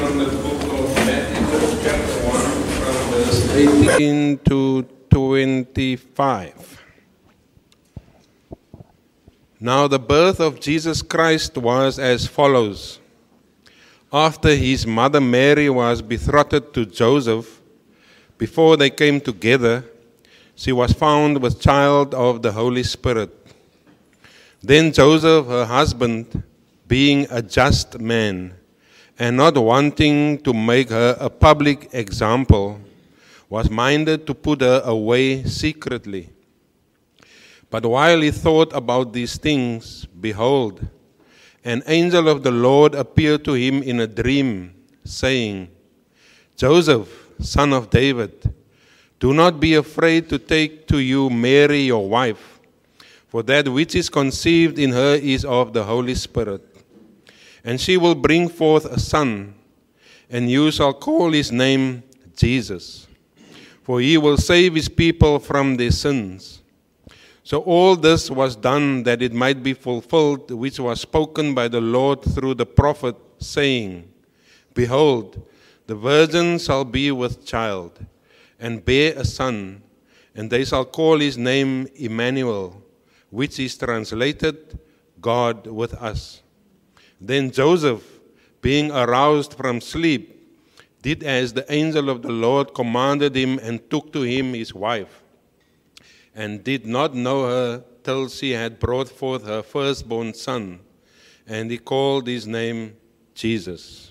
from the book of Matthew, chapter 1, from verse 18 to 25. Now the birth of Jesus Christ was as follows. After his mother Mary was betrothed to Joseph, before they came together, she was found with child of the Holy Spirit. Then Joseph, her husband, being a just man, and not wanting to make her a public example, was minded to put her away secretly. But while he thought about these things, behold, an angel of the Lord appeared to him in a dream, saying, Joseph, son of David, do not be afraid to take to you Mary your wife, for that which is conceived in her is of the Holy Spirit. And she will bring forth a son, and you shall call his name Jesus, for he will save his people from their sins. So all this was done that it might be fulfilled, which was spoken by the Lord through the prophet, saying, Behold, the virgin shall be with child, and bear a son, and they shall call his name Emmanuel, which is translated, God with us. Then Joseph, being aroused from sleep, did as the angel of the Lord commanded him, and took to him his wife, and did not know her till she had brought forth her firstborn son, and he called his name Jesus.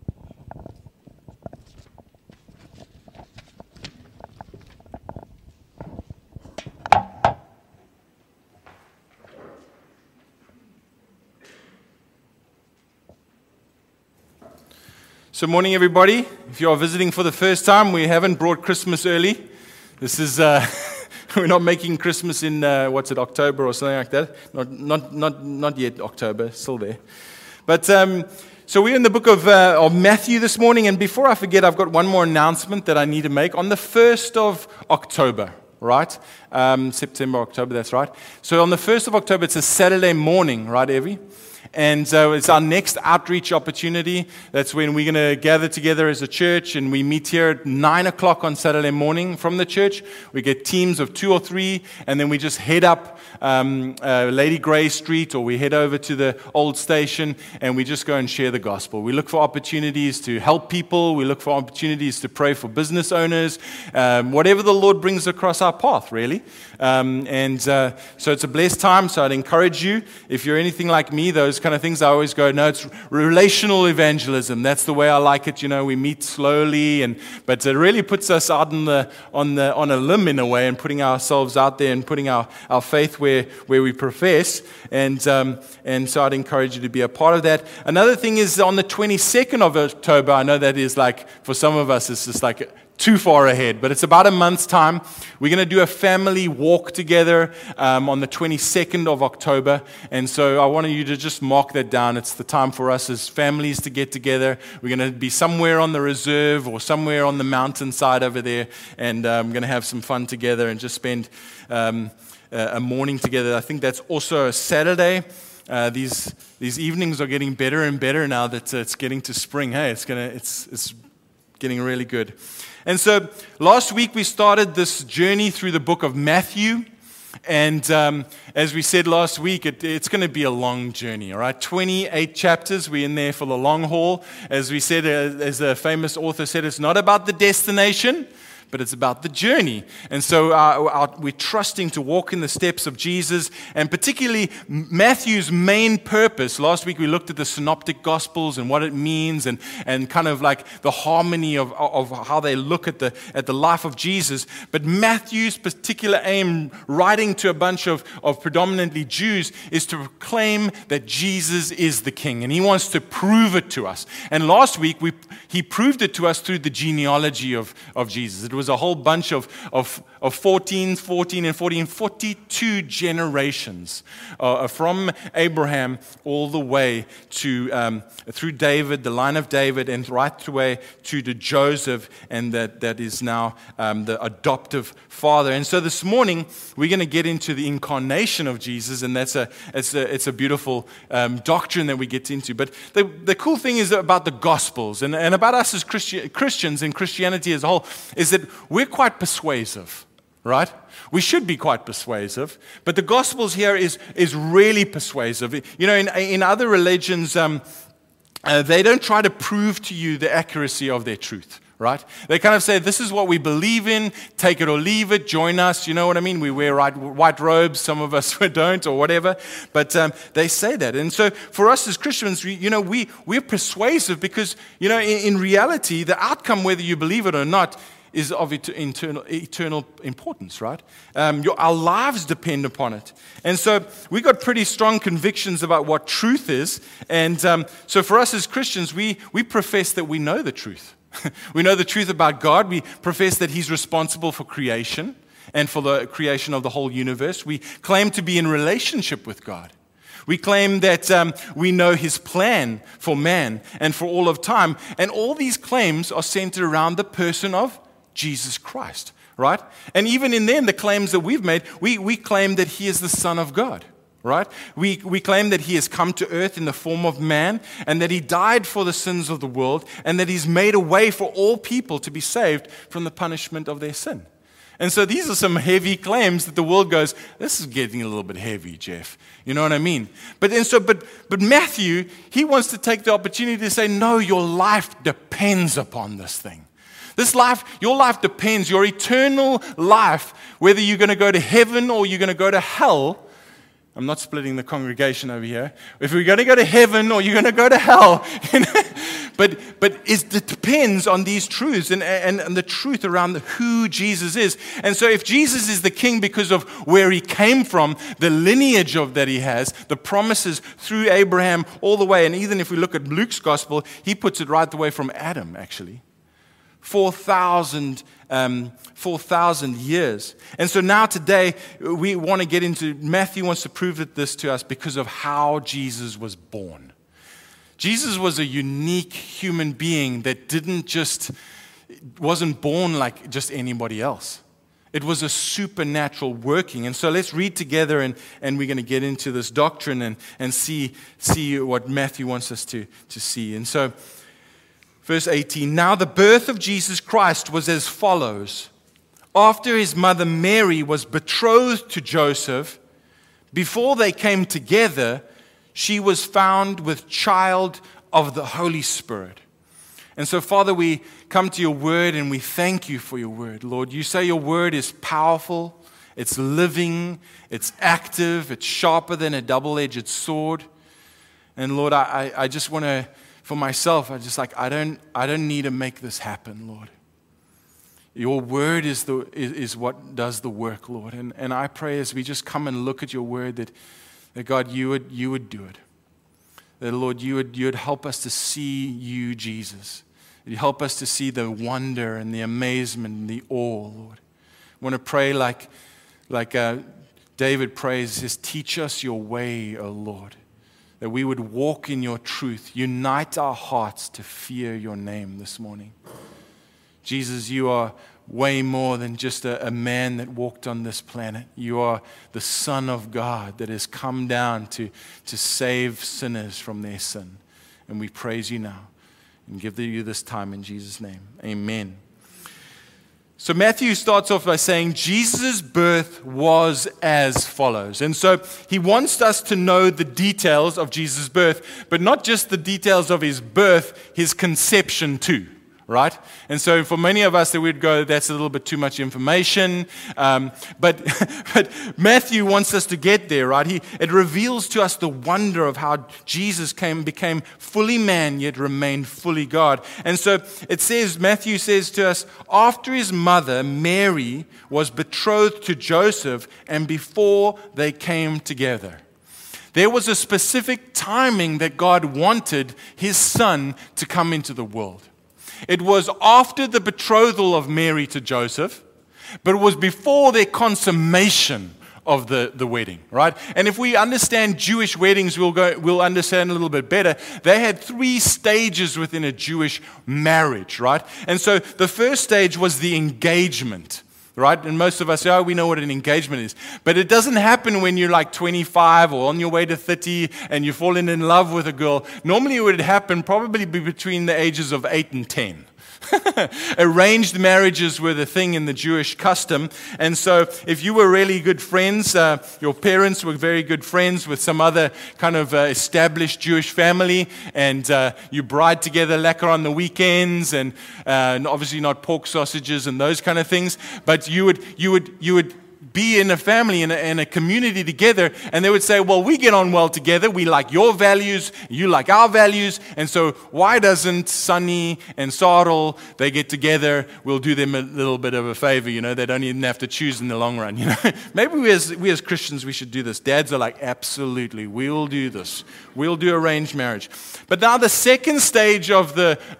So morning, everybody. If you are visiting for the first time, we haven't brought Christmas early. This is, we're not making Christmas in, October or something like that. Not yet October, still there. But, so we're in the book of Matthew this morning, and before I forget, I've got one more announcement that I need to make. On the 1st of October, right? September, October, that's right. So on the 1st of October, it's a Saturday morning, right, Evie? And so it's our next outreach opportunity. That's when we're going to gather together as a church, and we meet here at 9 o'clock on Saturday morning from the church. We get teams of 2 or 3, and then we just head up Lady Grey Street, or we head over to the old station, and we just go and share the gospel. We look for opportunities to help people. We look for opportunities to pray for business owners, whatever the Lord brings across our path, really. So it's a blessed time, so I'd encourage you, if you're anything like me, those kind of things, I always go, no, it's relational evangelism. That's the way I like it. You know, we meet slowly, but it really puts us out on a limb in a way, and putting ourselves out there and putting our faith where we profess. And so I'd encourage you to be a part of that. Another thing is on the 22nd of October. I know that is like, for some of us, it's just like too far ahead, but it's about a month's time. We're going to do a family walk together on the 22nd of October, and so I want you to just mark that down. It's the time for us as families to get together. We're going to be somewhere on the reserve or somewhere on the mountainside over there, and I'm going to have some fun together and just spend a morning together. I think that's also a Saturday. These evenings are getting better and better now that it's getting to spring. Hey, it's getting really good. And so last week we started this journey through the book of Matthew. And as we said last week, it's going to be a long journey, all right? 28 chapters. We're in there for the long haul. As we said, as a famous author said, it's not about the destination, but it's about the journey. And so we're trusting to walk in the steps of Jesus, and particularly Matthew's main purpose. Last week we looked at the synoptic gospels and what it means, and kind of like the harmony of how they look at the life of Jesus. But Matthew's particular aim, writing to a bunch of predominantly Jews, is to proclaim that Jesus is the King, and he wants to prove it to us. And last week he proved it to us through the genealogy of Jesus. It was was a whole bunch of 14 and 14, 42 generations from Abraham all the way to through David, the line of David, and right the way to Joseph, and that is now the adoptive father. And so this morning we're going to get into the incarnation of Jesus, and it's a beautiful doctrine that we get into. But the cool thing is about the Gospels and about us as Christians and Christianity as a whole is that we're quite persuasive, right? We should be quite persuasive, but the Gospels here is really persuasive. You know, in other religions, they don't try to prove to you the accuracy of their truth. Right? They kind of say, this is what we believe in, take it or leave it, join us, you know what I mean? We wear white robes, some of us don't, or whatever, but they say that. And so for us as Christians, we're persuasive because, in reality, the outcome, whether you believe it or not, is of eternal importance, right? Our lives depend upon it. And so we've got pretty strong convictions about what truth is. And so for us as Christians, we profess that we know the truth. We know the truth about God. We profess that He's responsible for creation and for the creation of the whole universe. We claim to be in relationship with God. We claim that we know His plan for man and for all of time. And all these claims are centered around the person of Jesus Christ, right? And even in them, the claims that we've made, we claim that He is the Son of God. Right? We claim that He has come to earth in the form of man and that He died for the sins of the world and that He's made a way for all people to be saved from the punishment of their sin. And so these are some heavy claims that the world goes, this is getting a little bit heavy, Jeff. You know what I mean? But Matthew, he wants to take the opportunity to say, no, your life depends upon this thing. Your life depends, your eternal life, whether you're going to go to heaven or you're going to go to hell. I'm not splitting the congregation over here. If we're going to go to heaven or you're going to go to hell, but it depends on these truths and the truth around who Jesus is. And so if Jesus is the King because of where He came from, the lineage that He has, the promises through Abraham all the way, and even if we look at Luke's gospel, he puts it right the way from Adam, actually. 4,000 years. And so now today, we want to get into, Matthew wants to prove this to us because of how Jesus was born. Jesus was a unique human being that wasn't born like just anybody else. It was a supernatural working. And so let's read together and we're going to get into this doctrine and see what Matthew wants us to see. And so, Verse 18, now the birth of Jesus Christ was as follows. After His mother Mary was betrothed to Joseph, before they came together, she was found with child of the Holy Spirit. And so, Father, we come to Your word and we thank You for Your word. Lord, You say Your word is powerful, it's living, it's active, it's sharper than a double-edged sword. And Lord, I just want to, for myself, I don't need to make this happen, Lord. Your word is what does the work, Lord. And I pray as we just come and look at Your word that God, You would do it. That, Lord, you would help us to see You, Jesus. You'd help us to see the wonder and the amazement and the awe, Lord. I want to pray like David prays, says, teach us Your way, O Lord. That we would walk in Your truth. Unite our hearts to fear Your name this morning. Jesus, You are way more than just a man that walked on this planet. You are the Son of God that has come down to save sinners from their sin. And we praise You now and give You this time in Jesus' name. Amen. So Matthew starts off by saying Jesus' birth was as follows. And so he wants us to know the details of Jesus' birth, but not just the details of His birth, His conception too. Right? And so for many of us, that we'd go, that's a little bit too much information. But Matthew wants us to get there, right? It reveals to us the wonder of how Jesus became fully man, yet remained fully God. And so Matthew says to us, after His mother, Mary, was betrothed to Joseph, and before they came together. There was a specific timing that God wanted His Son to come into the world. It was after the betrothal of Mary to Joseph, but it was before their consummation of the wedding, right? And if we understand Jewish weddings, we'll understand a little bit better. They had 3 stages within a Jewish marriage, right? And so the first stage was the engagement, right? And most of us say, we know what an engagement is. But it doesn't happen when you're like 25 or on your way to 30 and you're falling in love with a girl. Normally it would happen probably between the ages of 8 and 10. Arranged marriages were the thing in the Jewish custom. And so if you were really good friends, your parents were very good friends with some other kind of established Jewish family, and you bride together lacquer on the weekends, and obviously not pork sausages and those kind of things, but you would be in a family, in a community together, and they would say, well, we get on well together, we like your values, you like our values, and so why doesn't Sonny and Sarl, they get together, we'll do them a little bit of a favor, they don't even have to choose in the long run, Maybe we as Christians, we should do this. Dads are like, absolutely, we'll do this. We'll do arranged marriage. But now the second stage of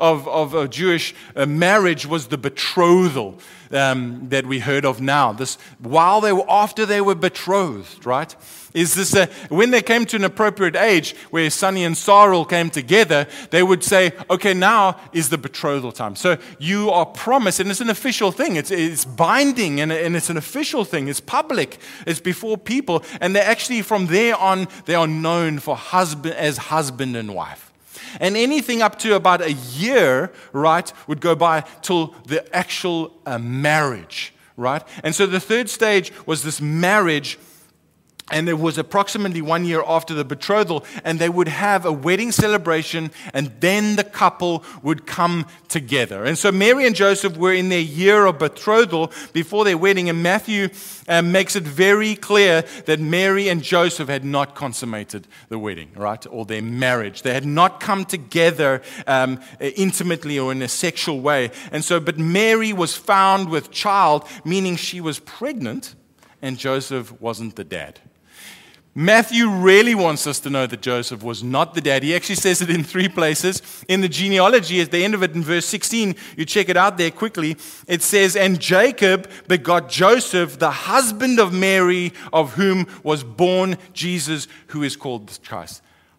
a Jewish marriage was the betrothal. That we heard of now. This after they were betrothed, right? Is this when they came to an appropriate age where Sonny and Sarl came together, they would say, okay, now is the betrothal time. So you are promised, and it's an official thing. It's binding, and it's an official thing. It's public. It's before people, and they actually from there on they are known for as husband and wife. And anything up to about a year, right, would go by till the actual marriage, right? And so the third stage was this marriage, and it was approximately 1 year after the betrothal, and they would have a wedding celebration, and then the couple would come together. And so Mary and Joseph were in their year of betrothal before their wedding, and Matthew makes it very clear that Mary and Joseph had not consummated the wedding, right, or their marriage. They had not come together intimately or in a sexual way. And so, but Mary was found with child, meaning she was pregnant, and Joseph wasn't the dad. Matthew really wants us to know that Joseph was not the dad. He actually says it in 3 places. In the genealogy, at the end of it in verse 16, you check it out there quickly. It says, and Jacob begot Joseph, the husband of Mary, of whom was born Jesus, who is called Christ.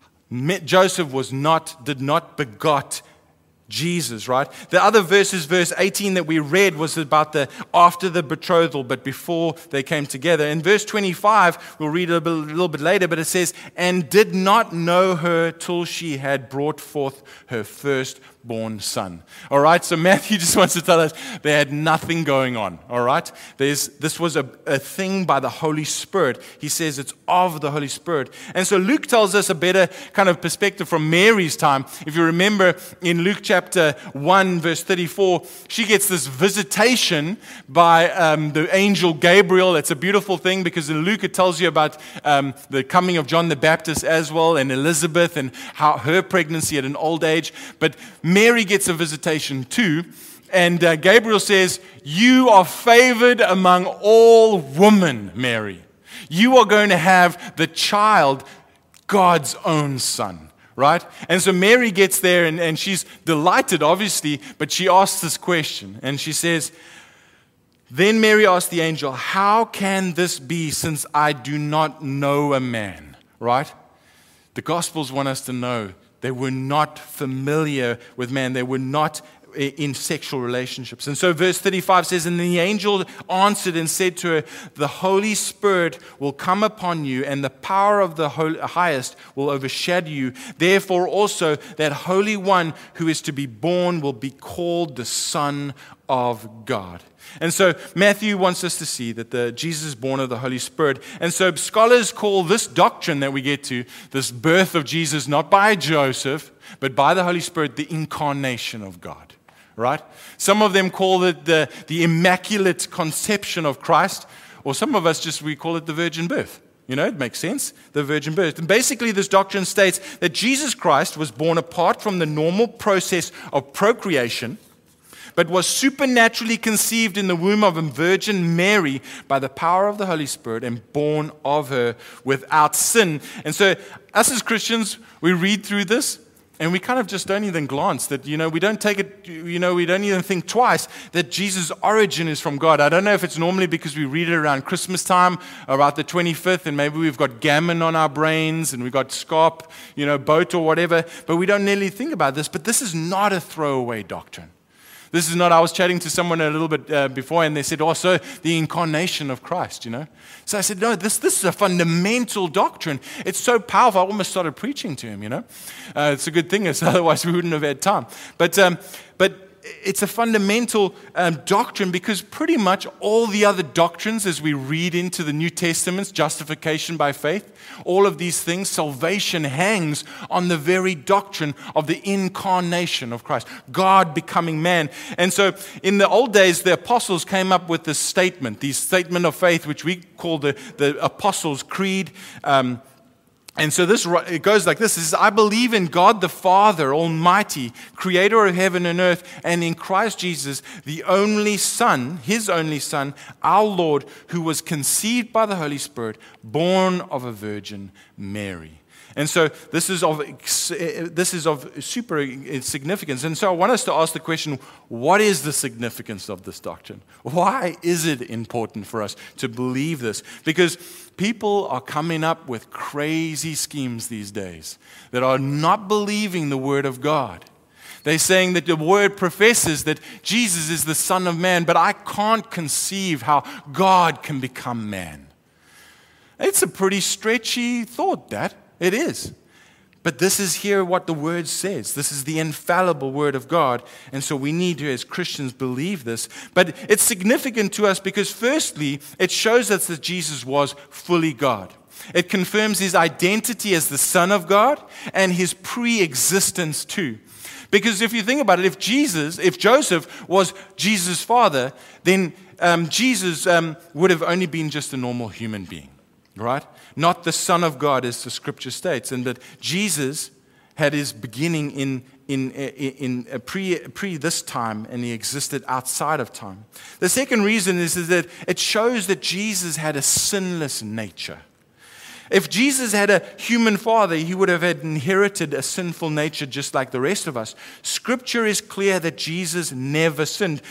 Joseph did not begot Jesus, right? The other verses, verse 18 that we read was about after the betrothal, but before they came together. In verse 25, we'll read a little bit later, but it says, and did not know her till she had brought forth her firstborn son. All right, so Matthew just wants to tell us they had nothing going on, all right? This was a thing by the Holy Spirit. He says it's of the Holy Spirit. And so Luke tells us a better kind of perspective from Mary's time. If you remember in Luke chapter 1, verse 34, she gets this visitation by the angel Gabriel. It's a beautiful thing because in Luke it tells you about the coming of John the Baptist as well, and Elizabeth and how her pregnancy at an old age. But Mary gets a visitation too. And Gabriel says, you are favored among all women, Mary. You are going to have the child, God's own son. Right? And so Mary gets there and she's delighted, obviously, but she asks this question. And she says, then Mary asked the angel, how can this be since I do not know a man? Right? The Gospels want us to know they were not familiar with man. They were not in sexual relationships. And so verse 35 says, and the angel answered and said to her, the Holy Spirit will come upon you, and the power of the highest will overshadow you. Therefore also that Holy One who is to be born will be called the Son of God. And so Matthew wants us to see that Jesus is born of the Holy Spirit. And so scholars call this doctrine that we get to, this birth of Jesus, not by Joseph, but by the Holy Spirit, the incarnation of God. Right? Some of them call it the immaculate conception of Christ, or some of us we call it the virgin birth. It makes sense, the virgin birth. And basically this doctrine states that Jesus Christ was born apart from the normal process of procreation, but was supernaturally conceived in the womb of a Virgin Mary by the power of the Holy Spirit and born of her without sin. And so us as Christians, we read through this, And we kind of just don't even glance that, we don't take it, we don't even think twice that Jesus' origin is from God. I don't know if it's normally because we read it around Christmas time, about the 25th, and maybe we've got gammon on our brains and we've got scarp, boat or whatever, but we don't nearly think about this. But this is not a throwaway doctrine. This is not, I was chatting to someone a little bit before, and they said, so the incarnation of Christ, So I said, no, this is a fundamental doctrine. It's so powerful, I almost started preaching to him, It's a good thing, otherwise we wouldn't have had time. But it's a fundamental doctrine, because pretty much all the other doctrines, as we read into the New Testament's justification by faith, all of these things, salvation hangs on the very doctrine of the incarnation of Christ, God becoming man. And so in the old days, the apostles came up with this statement of faith, which we call the Apostles' Creed. And so it goes like this. It says, I believe in God the Father Almighty, creator of heaven and earth, and in Christ Jesus, the only Son, his only Son, our Lord, who was conceived by the Holy Spirit, born of a Virgin Mary. And so this is of super significance. And so I want us to ask the question, what is the significance of this doctrine? Why is it important for us to believe this? Because people are coming up with crazy schemes these days that are not believing the Word of God. They're saying that the Word professes that Jesus is the Son of Man, but I can't conceive how God can become man. It's a pretty stretchy thought, that. It is. But this is here what the Word says. This is the infallible Word of God. And so we need to, as Christians, believe this. But it's significant to us because, firstly, it shows us that Jesus was fully God. It confirms his identity as the Son of God and his pre-existence too. Because if you think about it, if Joseph was Jesus' father, then Jesus would have only been just a normal human being. Right? Not the Son of God, as the Scripture states, and that Jesus had his beginning in pre this time, and he existed outside of time. The second reason is that it shows that Jesus had a sinless nature. If Jesus had a human father, he would have inherited a sinful nature just like the rest of us. Scripture is clear that Jesus never sinned.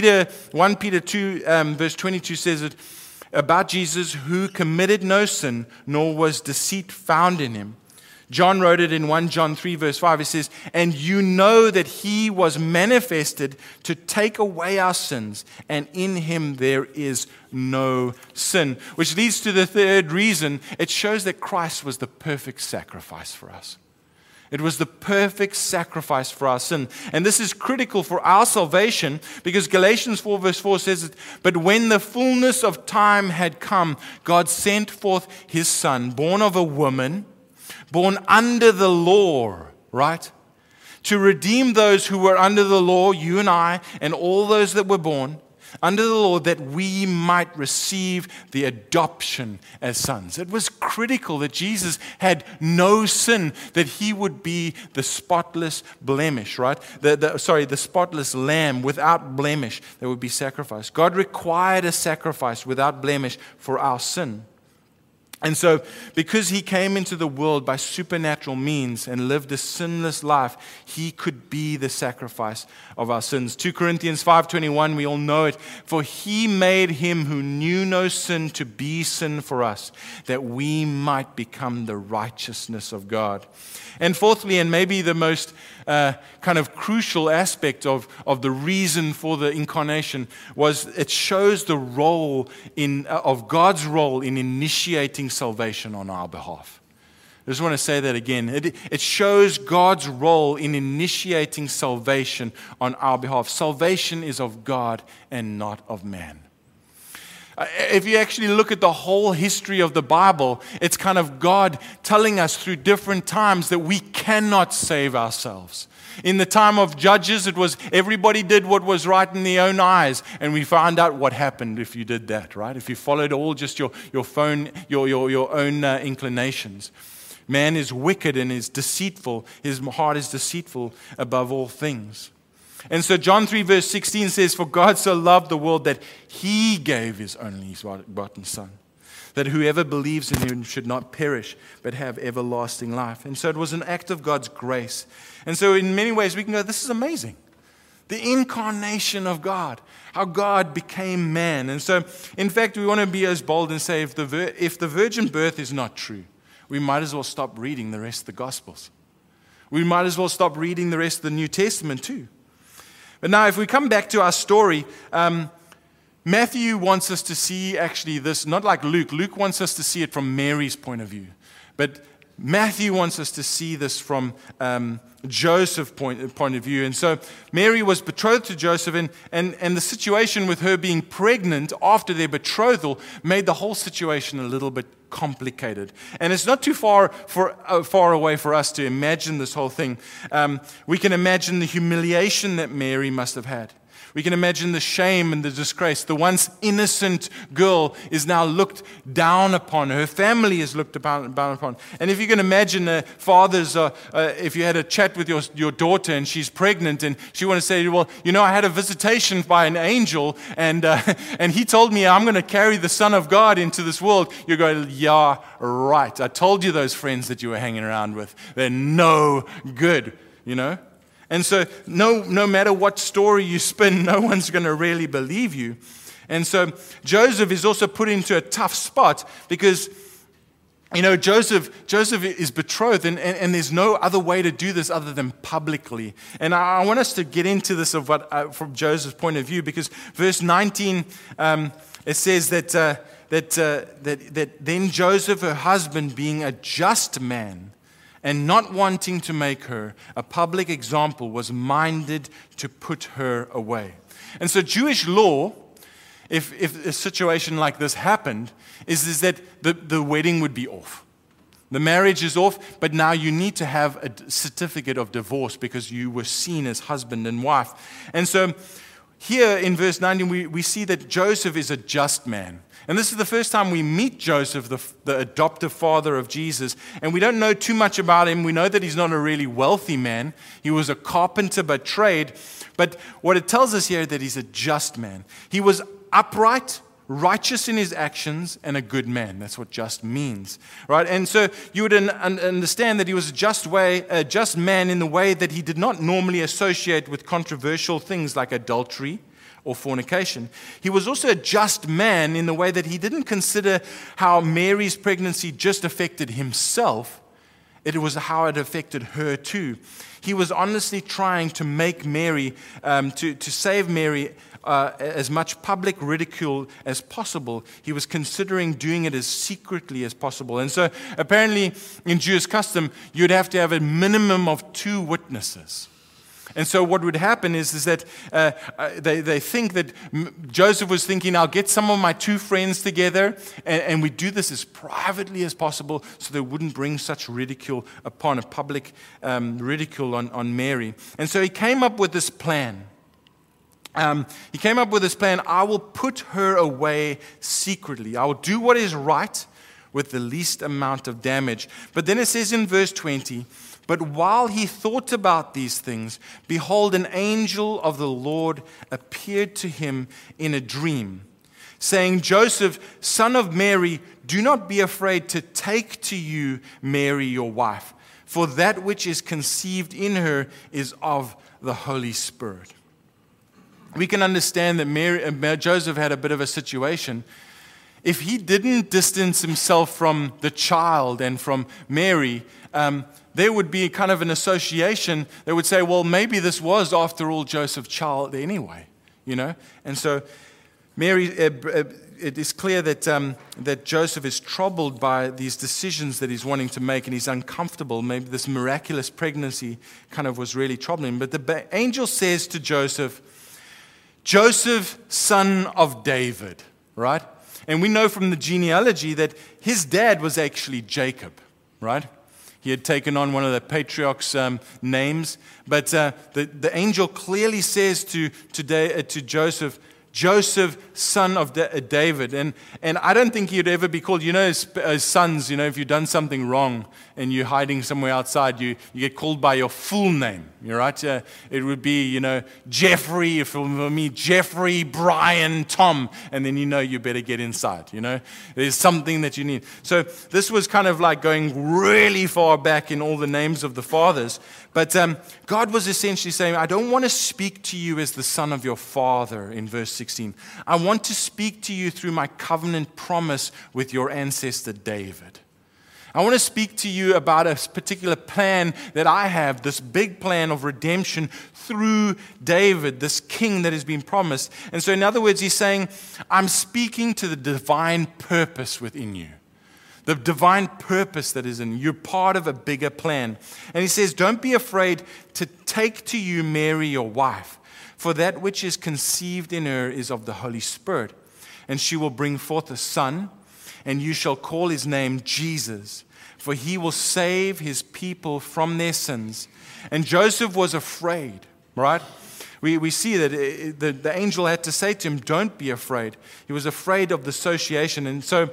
1 Peter 2, verse 22 says it, about Jesus, who committed no sin, nor was deceit found in him. John wrote it in 1 John 3, verse 5. He says, and you know that he was manifested to take away our sins, and in him there is no sin. Which leads to the third reason. It shows that Christ was the perfect sacrifice for us. It was the perfect sacrifice for our sin. And this is critical for our salvation because Galatians 4 verse 4 says, but when the fullness of time had come, God sent forth his Son, born of a woman, born under the law, right? To redeem those who were under the law, you and I, and all those that were born under the law, that we might receive the adoption as sons. It was critical that Jesus had no sin, that he would be the spotless blemish, right? The spotless lamb without blemish that would be sacrificed. God required a sacrifice without blemish for our sin. And so, because he came into the world by supernatural means and lived a sinless life, he could be the sacrifice of our sins. 2 Corinthians 5:21, we all know it. For he made him who knew no sin to be sin for us, that we might become the righteousness of God. And fourthly, and maybe the most kind of crucial aspect of the reason for the incarnation, was it shows the role of God's role in initiating salvation on our behalf. I just want to say that again. It shows God's role in initiating salvation on our behalf. Salvation is of God and not of man. If you actually look at the whole history of the Bible, it's kind of God telling us through different times that we cannot save ourselves. In the time of Judges, it was everybody did what was right in their own eyes, and we found out what happened if you did that, right? If you followed all just your own inclinations. Man is wicked and is deceitful. His heart is deceitful above all things. And so John 3 verse 16 says, for God so loved the world that he gave his only begotten Son. that whoever believes in him should not perish, but have everlasting life. And so it was an act of God's grace. And so in many ways we can go, this is amazing. The incarnation of God, how God became man. And so, in fact, we want to be as bold and say, if the virgin birth is not true, we might as well stop reading the rest of the Gospels. We might as well stop reading the rest of the New Testament too. But now, if we come back to our story, Matthew wants us to see actually this, not like Luke. Luke wants us to see it from Mary's point of view. But Matthew wants us to see this from Joseph's point of view. And so Mary was betrothed to Joseph, and the situation with her being pregnant after their betrothal made the whole situation a little bit complicated. And it's not too far away for us to imagine this whole thing. We can imagine the humiliation that Mary must have had. We can imagine the shame and the disgrace. The once innocent girl is now looked down upon. Her family is looked down upon. And if you can imagine fathers, if you had a chat with your daughter and she's pregnant and she wanted to say, well, you know, I had a visitation by an angel and he told me I'm going to carry the Son of God into this world. You go, yeah, right. I told you those friends that you were hanging around with. They're no good, you know. And so no matter what story you spin, no one's going to really believe you. And so Joseph is also put into a tough spot because, you know, Joseph is betrothed and there's no other way to do this other than publicly. And I want us to get into this from Joseph's point of view, because verse 19, it says that then Joseph, her husband, being a just man, and not wanting to make her a public example, was minded to put her away. And so Jewish law, if a situation like this happened, is that the wedding would be off. The marriage is off, but now you need to have a certificate of divorce because you were seen as husband and wife. And so here in verse 19, we see that Joseph is a just man. And this is the first time we meet Joseph, the adoptive father of Jesus. And we don't know too much about him. We know that he's not a really wealthy man. He was a carpenter by trade. But what it tells us here is that he's a just man. He was upright, righteous in his actions, and a good man. That's what just means, right? And so you would understand that he was a just man in the way that he did not normally associate with controversial things like adultery or fornication. He was also a just man in the way that he didn't consider how Mary's pregnancy just affected himself. It was how it affected her too. He was honestly trying to make Mary, to save Mary as much public ridicule as possible. He was considering doing it as secretly as possible. And so apparently in Jewish custom, you'd have to have a minimum of 2 witnesses. And so what would happen is that they think that Joseph was thinking, I'll get some of my 2 friends together and we do this as privately as possible so they wouldn't bring such ridicule upon a public ridicule on Mary. And so he came up with this plan. I will put her away secretly. I will do what is right with the least amount of damage. But then it says in verse 20, but while he thought about these things, behold, an angel of the Lord appeared to him in a dream, saying, Joseph, son of Mary, do not be afraid to take to you Mary your wife, for that which is conceived in her is of the Holy Spirit. We can understand that Joseph had a bit of a situation. If he didn't distance himself from the child and from Mary, there would be kind of an association that would say, well, maybe this was, after all, Joseph's child anyway, you know? And so Mary, it is clear that Joseph is troubled by these decisions that he's wanting to make, and he's uncomfortable. Maybe this miraculous pregnancy kind of was really troubling. But the angel says to Joseph, Joseph, son of David, right? And we know from the genealogy that his dad was actually Jacob, right? He had taken on one of the patriarchs' names. But the angel clearly says to Joseph, Joseph, son of David. And I don't think he'd ever be called, as sons, if you've done something wrong and you're hiding somewhere outside, you get called by your full name, right? It would be, Jeffrey, for me, Jeffrey, Brian, Tom, and then you better get inside, There's something that you need. So this was kind of like going really far back in all the names of the fathers. But God was essentially saying, I don't want to speak to you as the son of your father in verse 16. I want to speak to you through my covenant promise with your ancestor David. I want to speak to you about a particular plan that I have, this big plan of redemption through David, this king that has been promised. And so in other words, he's saying, I'm speaking to the divine purpose within you. The divine purpose that is in you. You're part of a bigger plan. And he says, don't be afraid to take to you Mary, your wife, for that which is conceived in her is of the Holy Spirit. And she will bring forth a son, and you shall call his name Jesus, for he will save his people from their sins. And Joseph was afraid, right? We see that the angel had to say to him, don't be afraid. He was afraid of the association. And so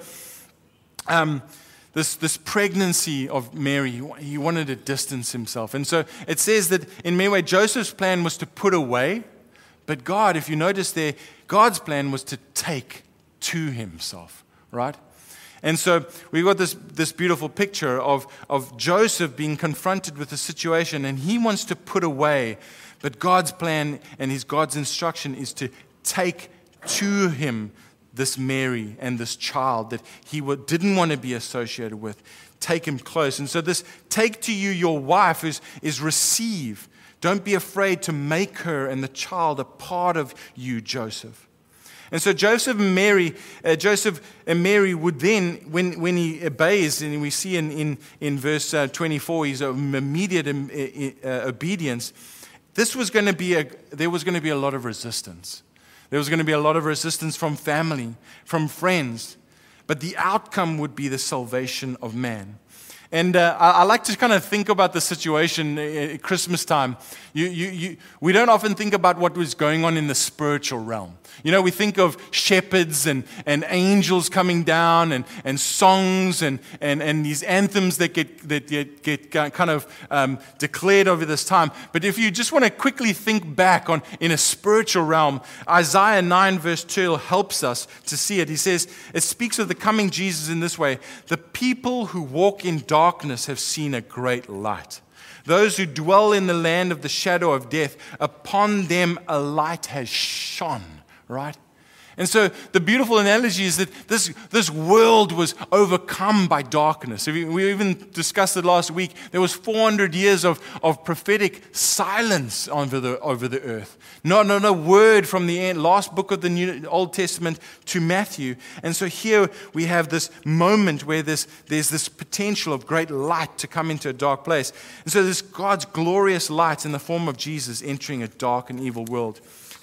this pregnancy of Mary, he wanted to distance himself. And so it says that in many ways, Joseph's plan was to put away. But God, if you notice there, God's plan was to take to himself, right? And so we've got this beautiful picture of Joseph being confronted with a situation, and he wants to put away. But God's plan and God's instruction is to take to him this Mary and this child that he didn't want to be associated with. Take him close. And so this take to you your wife is receive. Don't be afraid to make her and the child a part of you, Joseph. And so Joseph and Mary would then, when he obeys, and we see in verse 24, he's of immediate obedience. There was going to be a lot of resistance. There was going to be a lot of resistance from family, from friends, but the outcome would be the salvation of man. And I like to kind of think about the situation at Christmas time. We don't often think about what was going on in the spiritual realm. We think of shepherds and angels coming down and songs and these anthems that get kind of declared over this time. But if you just want to quickly think back in a spiritual realm, Isaiah 9 verse 2 helps us to see it. He says, it speaks of the coming Jesus in this way: the people who walk in darkness have seen a great light. Those who dwell in the land of the shadow of death, upon them a light has shone. Right? And so the beautiful analogy is that this world was overcome by darkness. We even discussed it last week. There was 400 years of prophetic silence over the earth. Not a word from the last book of the Old Testament to Matthew. And so here we have this moment where there's this potential of great light to come into a dark place. And so there's God's glorious light in the form of Jesus entering a dark and evil world.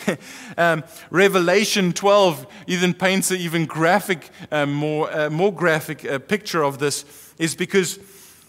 Revelation 12 even paints an even graphic, more graphic picture of this, is because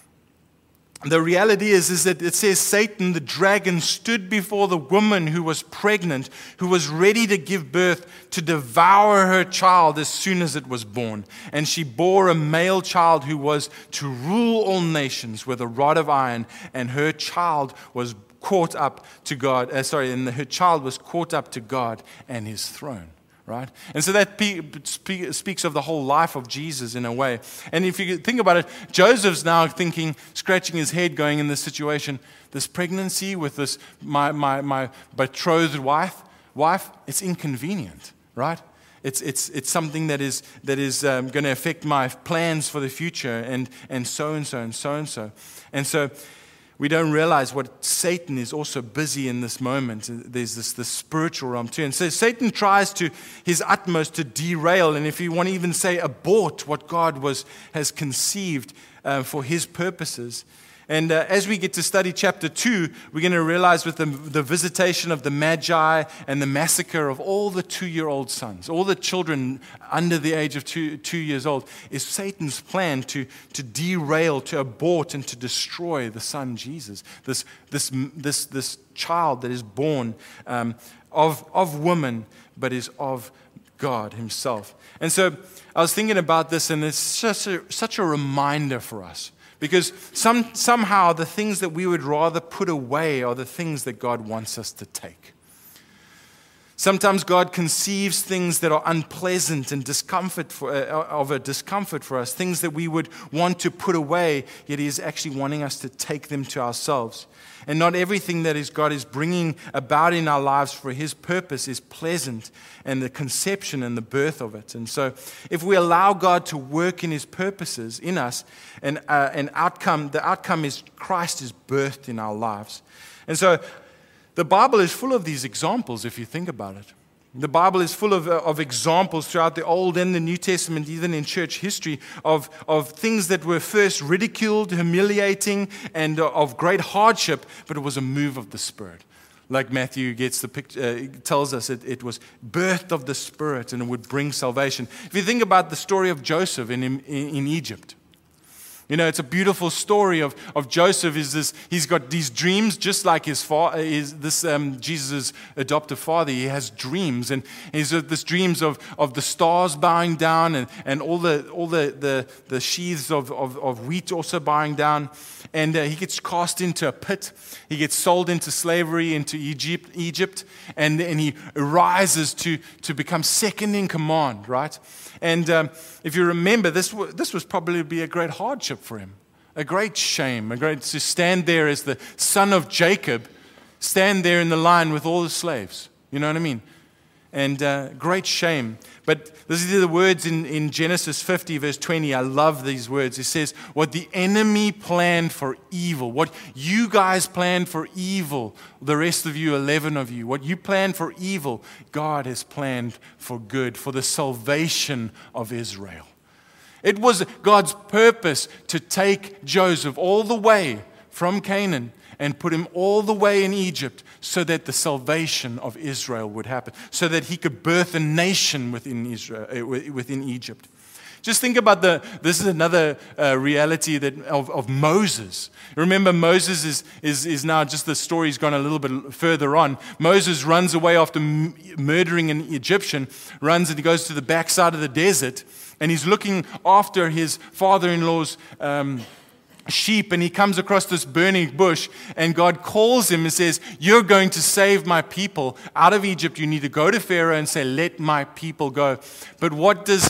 the reality is that it says Satan, the dragon, stood before the woman who was pregnant, who was ready to give birth, to devour her child as soon as it was born. And she bore a male child who was to rule all nations with a rod of iron, and her child was caught up to God, and her child was caught up to God and his throne, right? And so that speaks of the whole life of Jesus in a way. And if you think about it, Joseph's now thinking, scratching his head, going in this situation, this pregnancy with this my betrothed wife, it's inconvenient, right? It's something that is going to affect my plans for the future, and so and so and so and so, and so. We don't realize what Satan is also busy in this moment. There's this spiritual realm too. And so Satan tries to his utmost to derail, and if you want to even say abort what God has conceived for his purposes. And as we get to study chapter 2, we're going to realize with the visitation of the Magi and the massacre of all the 2-year-old sons, all the children under the age of 2 years old, is Satan's plan to derail, to abort, and to destroy the son Jesus, this child that is born of woman, but is of God himself. And so I was thinking about this, and it's such a reminder for us. Because somehow the things that we would rather put away are the things that God wants us to take. Sometimes God conceives things that are unpleasant and discomfort for us, things that we would want to put away, yet He is actually wanting us to take them to ourselves. And not everything that God is bringing about in our lives for His purpose is pleasant, and the conception and the birth of it. And so if we allow God to work in His purposes in us, the outcome is Christ is birthed in our lives. And so the Bible is full of these examples, if you think about it. The Bible is full of examples throughout the Old and the New Testament, even in church history, of things that were first ridiculed, humiliating, and of great hardship, but it was a move of the Spirit. Like Matthew gets the picture, tells us it was birth of the Spirit, and it would bring salvation. If you think about the story of Joseph in Egypt, you know, it's a beautiful story of Joseph. He's got these dreams, just like his father, Jesus' adoptive father. He has dreams, and he's got these dreams of the stars bowing down, and all the sheaves of wheat also bowing down. And he gets cast into a pit. He gets sold into slavery into Egypt, and he rises to become second in command, right? And if you remember, this was probably be a great hardship for him, a great shame, to stand there as the son of Jacob, stand there in the line with all the slaves. You know what I mean? And great shame. But these are the words in Genesis 50, verse 20. I love these words. It says, what the enemy planned for evil, what you guys planned for evil, the rest of you, 11 of you, what you planned for evil, God has planned for good, for the salvation of Israel. It was God's purpose to take Joseph all the way from Canaan and put him all the way in Egypt so that the salvation of Israel would happen, so that he could birth a nation within Egypt. Just think about this is another reality of Moses. Remember, Moses is now, just the story's gone a little bit further on. Moses runs away after murdering an Egyptian, runs and he goes to the backside of the desert, and he's looking after his father-in-law's sheep, and he comes across this burning bush, and God calls him and says, you're going to save my people out of Egypt. You need to go to Pharaoh and say, let my people go. But what does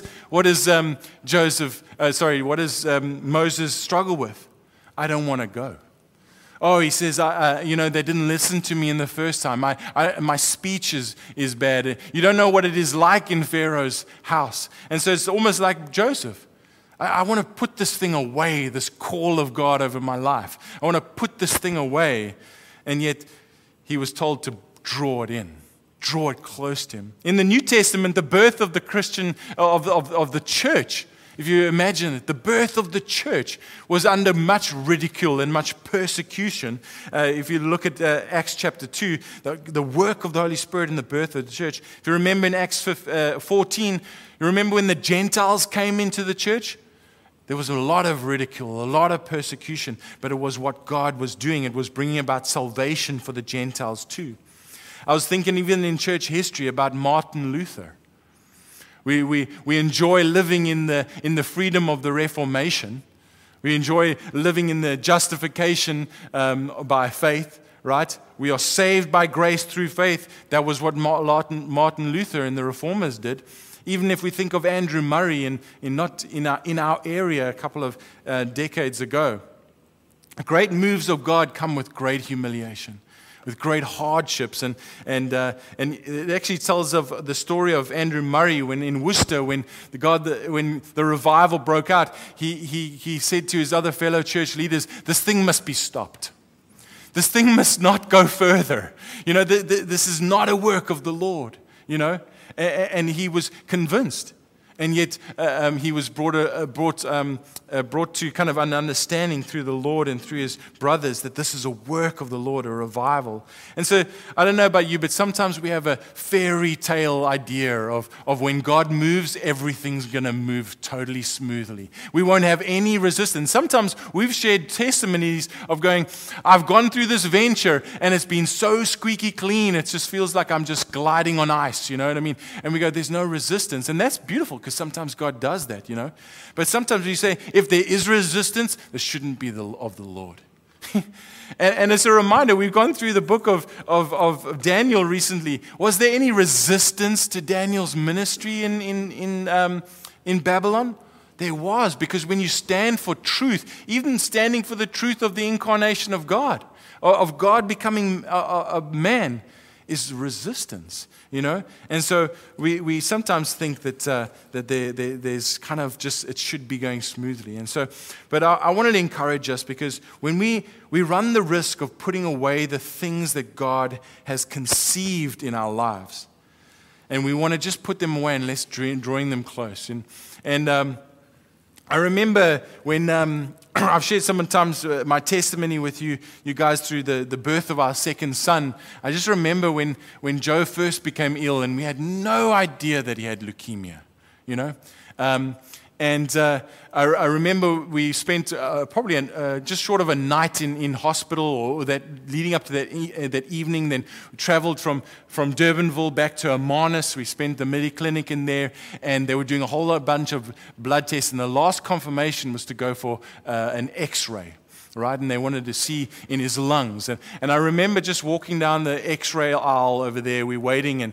Moses struggle with? I don't want to go. Oh, he says, they didn't listen to me in the first time. My speech is bad. You don't know what it is like in Pharaoh's house. And so it's almost like Joseph. I want to put this thing away, this call of God over my life. I want to put this thing away. And yet he was told to draw it in, draw it close to him. In the New Testament, the birth of the Christian, of the church, if you imagine it, the birth of the church was under much ridicule and much persecution. If you look at Acts chapter 2, the work of the Holy Spirit in the birth of the church. If you remember in Acts 14, you remember when the Gentiles came into the church? There was a lot of ridicule, a lot of persecution, but it was what God was doing. It was bringing about salvation for the Gentiles too. I was thinking even in church history about Martin Luther. We enjoy living in the freedom of the Reformation. We enjoy living in the justification by faith, right? We are saved by grace through faith. That was what Martin Luther and the Reformers did. Even if we think of Andrew Murray in our area a couple of decades ago, great moves of God come with great humiliation, with great hardships, and it actually tells of the story of Andrew Murray when in Worcester, when the revival broke out, he said to his other fellow church leaders, "This thing must be stopped. This thing must not go further. This is not a work of the Lord. And he was convinced. And yet he was brought to kind of an understanding through the Lord and through his brothers that this is a work of the Lord, a revival. And so I don't know about you, but sometimes we have a fairy tale idea of when God moves, everything's going to move totally smoothly. We won't have any resistance. Sometimes we've shared testimonies of going, I've gone through this venture and it's been so squeaky clean, it just feels like I'm just gliding on ice, you know what I mean? And we go, there's no resistance. And that's beautiful because sometimes God does that, you know. But sometimes we say, if there is resistance, this shouldn't be of the Lord. and it's a reminder, we've gone through the book of Daniel recently. Was there any resistance to Daniel's ministry in Babylon? There was, because when you stand for truth, even standing for the truth of the incarnation of God becoming a man, is resistance, you know? And so we sometimes think that there's kind of just, it should be going smoothly. And so, but I wanted to encourage us, because when we run the risk of putting away the things that God has conceived in our lives, and we want to just put them away and less drawing them close. And I remember when I've shared sometimes my testimony with you guys through the birth of our second son. I just remember when Joe first became ill and we had no idea that he had leukemia, you know. I remember we spent probably just short of a night in hospital, or that leading up to that evening. Then we traveled from Durbanville back to Hermanus. We spent the Mediclinic in there, and they were doing a whole bunch of blood tests. And the last confirmation was to go for an X-ray. Right, and they wanted to see in his lungs, and I remember just walking down the X-ray aisle over there. We're waiting,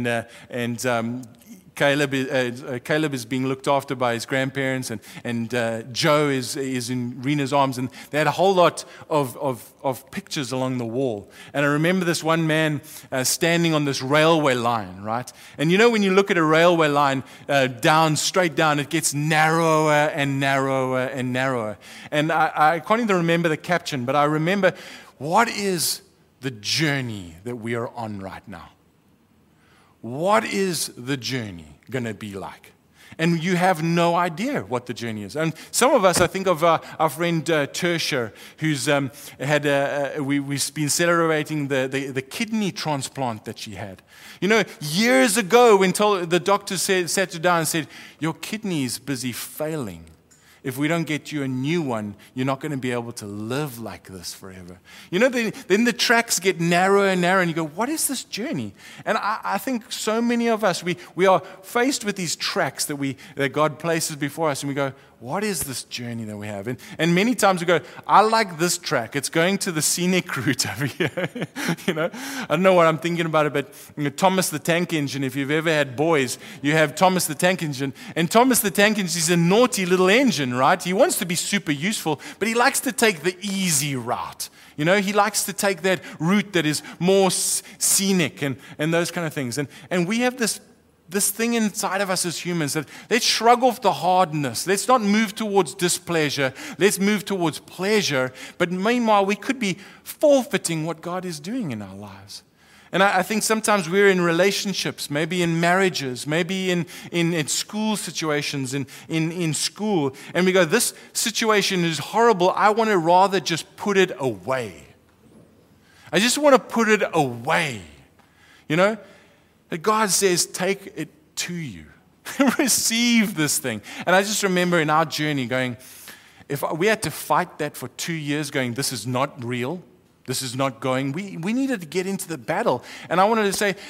and Caleb is being looked after by his grandparents, and Joe is in Rena's arms, and they had a whole lot of pictures along the wall. And I remember this one man standing on this railway line, right? And you know, when you look at a railway line straight down, it gets narrower and narrower and narrower. And I can't even remember the caption, but I remember, what is the journey that we are on right now? What is the journey going to be like? And you have no idea what the journey is. And some of us, I think of our friend Tertia, who's we've been celebrating the kidney transplant that she had. You know, years ago when the doctor sat her down and said, your kidney is busy failing. If we don't get you a new one, you're not going to be able to live like this forever. You know, then the tracks get narrower and narrower, and you go, what is this journey? And I think so many of us, we are faced with these tracks that God places before us, and we go, what is this journey that we have? And many times we go, I like this track. It's going to the scenic route over here. You know, I don't know what I'm thinking about it, but you know, Thomas the Tank Engine, if you've ever had boys, you have Thomas the Tank Engine. And Thomas the Tank Engine is a naughty little engine, right? He wants to be super useful, but he likes to take the easy route. You know, he likes to take that route that is more scenic and those kind of things. And we have this thing inside of us as humans that let's shrug off the hardness. Let's not move towards displeasure. Let's move towards pleasure. But meanwhile, we could be forfeiting what God is doing in our lives. And I think sometimes we're in relationships, maybe in marriages, maybe in school situations, in school, and we go, this situation is horrible. I want to rather just put it away. I just want to put it away. You know? That God says, take it to you. Receive this thing. And I just remember in our journey going, if we had to fight that for 2 years going, this is not real, this is not going, we needed to get into the battle. And I wanted to say,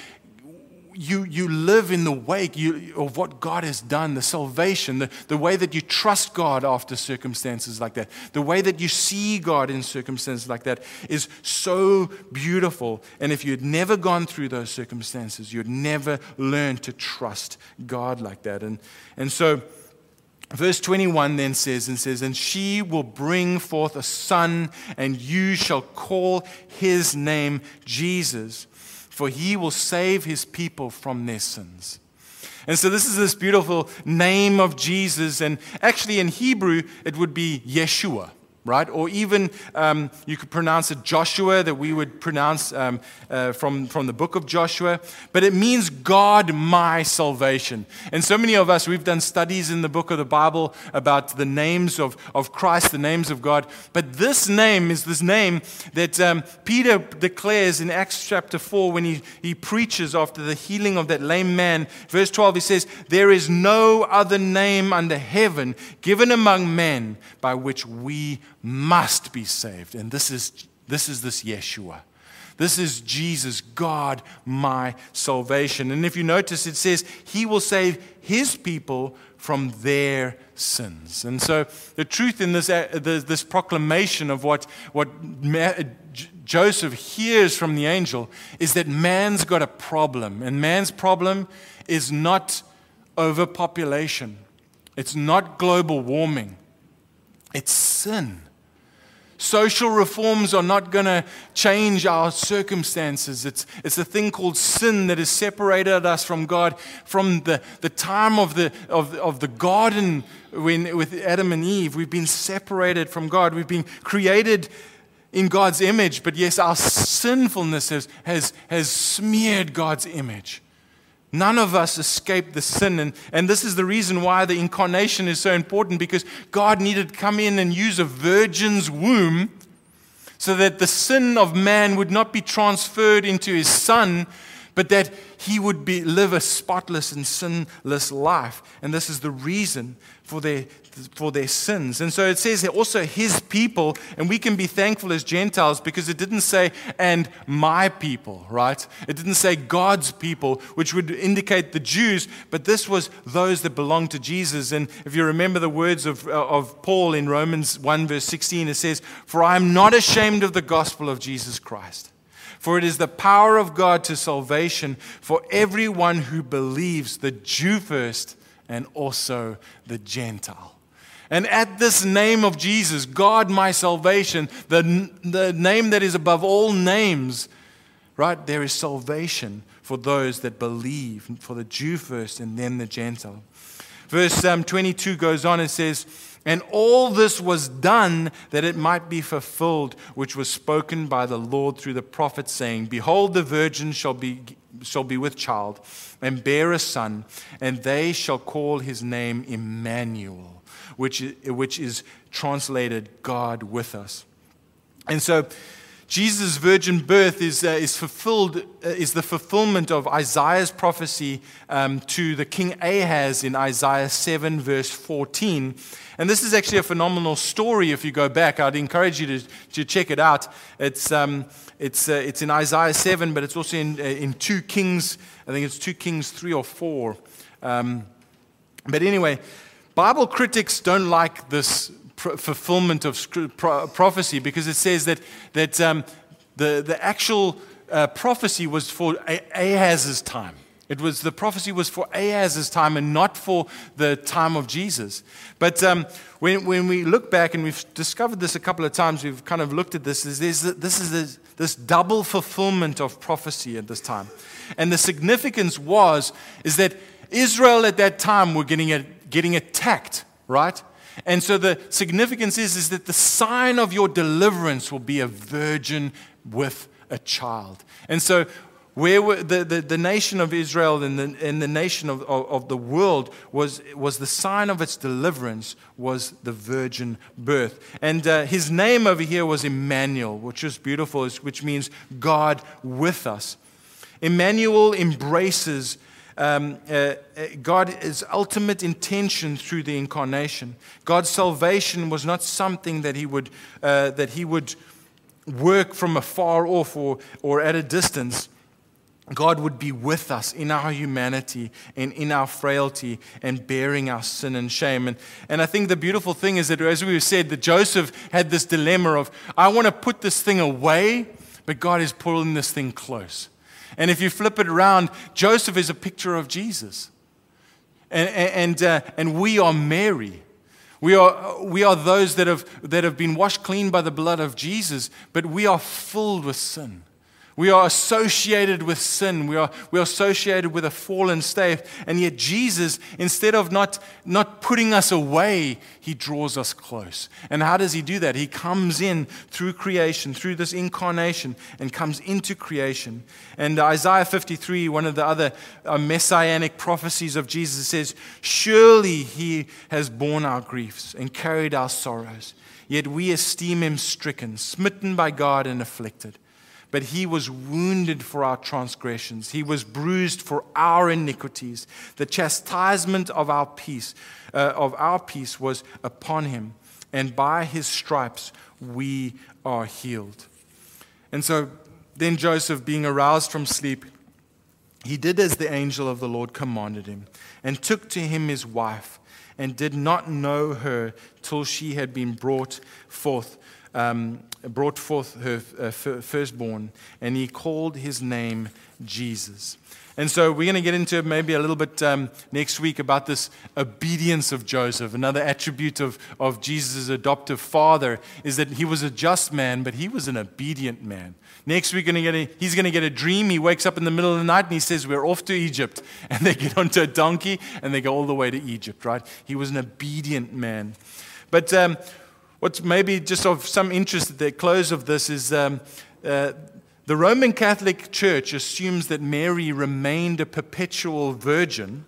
you live in the wake of what God has done, the salvation, the way that you trust God after circumstances like that, the way that you see God in circumstances like that is so beautiful. And if you had never gone through those circumstances, you'd never learn to trust God like that. And so verse 21 then says, and she will bring forth a son, and you shall call his name Jesus, for he will save his people from their sins. And so this is this beautiful name of Jesus, and actually in Hebrew it would be Yeshua. right? Or even you could pronounce it Joshua, that we would pronounce from the book of Joshua. But it means God, my salvation. And so many of us, we've done studies in the book of the Bible about the names of Christ, the names of God. But this name is this name that Peter declares in Acts chapter 4 when he preaches after the healing of that lame man. Verse 12, he says, there is no other name under heaven given among men by which we must be saved. And this is this Yeshua. This is Jesus, God, my salvation. And if you notice, it says he will save his people from their sins. And so the truth in this proclamation of what Joseph hears from the angel is that man's got a problem. And man's problem is not overpopulation. It's not global warming. It's sin. Social reforms are not going to change our circumstances. It's a thing called sin that has separated us from God from the time of the garden with Adam and Eve. We've been separated from God. We've been created in God's image, but yes, our sinfulness has smeared God's image. None of us escaped the sin, and this is the reason why the incarnation is so important, because God needed to come in and use a virgin's womb so that the sin of man would not be transferred into his son, but that he would live a spotless and sinless life. And this is the reason for their sins. And so it says also his people, and we can be thankful as Gentiles because it didn't say, and my people, right? It didn't say God's people, which would indicate the Jews, but this was those that belonged to Jesus. And if you remember the words of Paul in Romans 1 verse 16, it says, for I am not ashamed of the gospel of Jesus Christ. For it is the power of God to salvation for everyone who believes, the Jew first and also the Gentile. And at this name of Jesus, God my salvation, the name that is above all names, right? There is salvation for those that believe, for the Jew first and then the Gentile. Verse 22 goes on and says, and all this was done that it might be fulfilled, which was spoken by the Lord through the prophet, saying, behold, the virgin shall be with child and bear a son, and they shall call his name Emmanuel, which is translated God with us. And so Jesus' virgin birth is the fulfillment of Isaiah's prophecy to the king Ahaz in Isaiah 7 verse 14. And this is actually a phenomenal story. If you go back, I'd encourage you to check it out. It's in Isaiah 7, but it's also in 2 Kings. I think it's 2 Kings 3 or 4. But anyway, Bible critics don't like this fulfillment of prophecy because it says that the actual prophecy was for Ahaz's time. The prophecy was for Ahaz's time and not for the time of Jesus. But when we look back, and we've discovered this a couple of times, we've kind of looked at this, is this double fulfillment of prophecy at this time. And the significance is that Israel at that time were getting attacked, right? And so the significance is that the sign of your deliverance will be a virgin with a child. And so where were the nation of Israel and the nation of the world was the sign of its deliverance was the virgin birth. And his name over here was Emmanuel, which is beautiful, which means God with us. Emmanuel embraces God's ultimate intention through the incarnation. God's salvation was not something that he would work from afar off or at a distance. God would be with us in our humanity and in our frailty and bearing our sin and shame. And I think the beautiful thing is that, as we said, that Joseph had this dilemma of, I want to put this thing away, but God is pulling this thing close. And if you flip it around, Joseph is a picture of Jesus. And we are Mary. We are those that have been washed clean by the blood of Jesus, but we are filled with sin. We are associated with sin. We are associated with a fallen state. And yet Jesus, instead of not putting us away, he draws us close. And how does he do that? He comes in through creation, through this incarnation, and comes into creation. And Isaiah 53, one of the other messianic prophecies of Jesus, says, surely he has borne our griefs and carried our sorrows. Yet we esteem him stricken, smitten by God and afflicted. But he was wounded for our transgressions. He was bruised for our iniquities. The chastisement of our peace was upon him. And by his stripes we are healed. And so then Joseph, being aroused from sleep, he did as the angel of the Lord commanded him, and took to him his wife, and did not know her till she had been brought forth her firstborn, and he called his name Jesus. And so we're going to get into maybe a little bit next week about this obedience of Joseph. Another attribute of Jesus' adoptive father is that he was a just man, but he was an obedient man. Next week, he's going to get a dream. He wakes up in the middle of the night and he says, we're off to Egypt. And they get onto a donkey and they go all the way to Egypt, right? He was an obedient man. But what's maybe just of some interest at the close of this is the Roman Catholic Church assumes that Mary remained a perpetual virgin,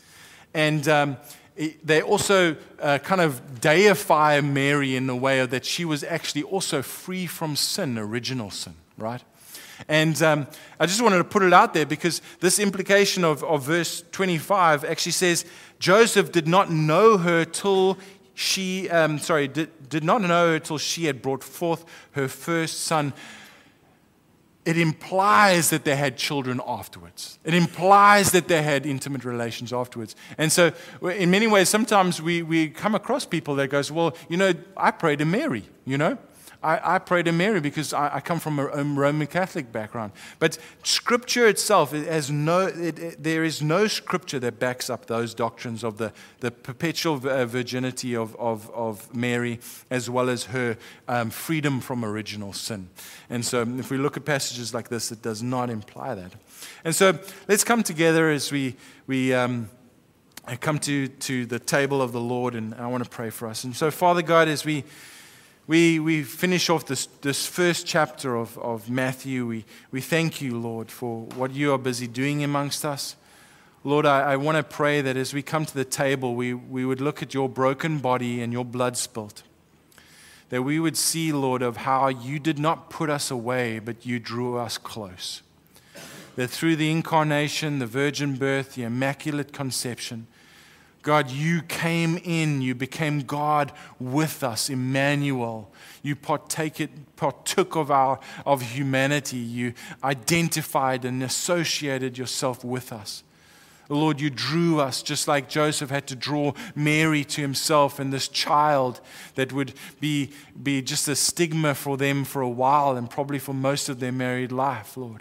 and they also kind of deify Mary in the way that she was actually also free from sin, original sin, right? And I just wanted to put it out there because this implication of verse 25 actually says Joseph did not know her till she did not know her till she had brought forth her first son. It implies that they had children afterwards. It implies that they had intimate relations afterwards. And so in many ways, sometimes we come across people that goes, well, I pray to Mary, I pray to Mary because I come from a Roman Catholic background. But Scripture itself, there is no Scripture that backs up those doctrines of the perpetual virginity of Mary, as well as her freedom from original sin. And so if we look at passages like this, it does not imply that. And so let's come together as we come to the table of the Lord, and I want to pray for us. And so, Father God, as we finish off this first chapter of Matthew, we thank you, Lord, for what you are busy doing amongst us. Lord, I want to pray that as we come to the table, we would look at your broken body and your blood spilt. That we would see, Lord, of how you did not put us away, but you drew us close. That through the incarnation, the virgin birth, the immaculate conception, God, you came in, you became God with us, Emmanuel. You partook of humanity. You identified and associated yourself with us. Lord, you drew us just like Joseph had to draw Mary to himself, and this child that would be just a stigma for them for a while and probably for most of their married life, Lord.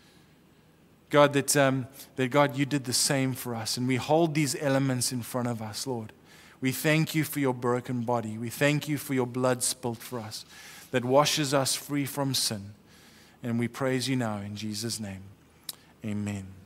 God, that God, you did the same for us, and we hold these elements in front of us, Lord. We thank you for your broken body. We thank you for your blood spilt for us that washes us free from sin. And we praise you now in Jesus' name. Amen.